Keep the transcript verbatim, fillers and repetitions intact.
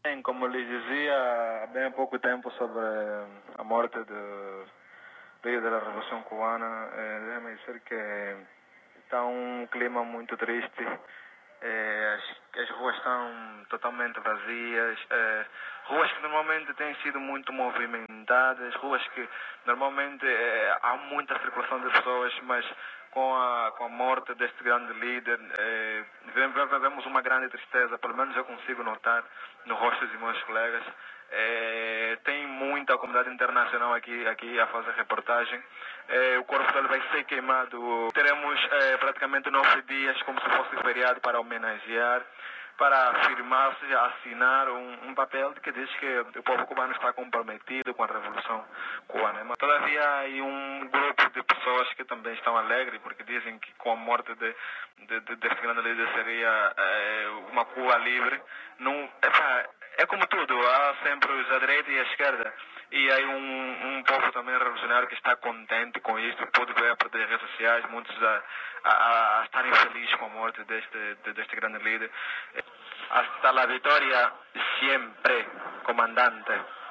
Bem, como lhes dizia há bem pouco tempo sobre a morte do líder da Revolução Cubana, eh, deixa-me dizer que está um clima muito triste. Eh, as, as ruas estão totalmente vazias, eh, ruas que normalmente têm sido muito movimentadas, ruas que normalmente eh, há muita circulação de pessoas, mas com a, com a morte deste grande líder, eh, vemos uma grande tristeza, pelo menos eu consigo notar no rosto dos meus colegas. É, tem muita comunidade internacional aqui, aqui a fazer reportagem. É, o corpo dele vai ser queimado. Teremos é, praticamente nove dias como se fosse feriado para homenagear, para afirmar, ou seja, assinar um, um papel que diz que o povo cubano está comprometido com a Revolução Cubana. Mas todavia há um grupo de pessoas que também estão alegres, porque dizem que com a morte de, de, de, deste grande líder seria é, uma Cuba livre. Não, essa, é como tudo, há sempre os à direita e à esquerda. E há um, um povo também revolucionário que está contente com isto, pode ver a partir das redes sociais, muitos a, a, a estarem felizes com a morte deste, de, deste grande líder. Hasta la vitória, sempre, comandante.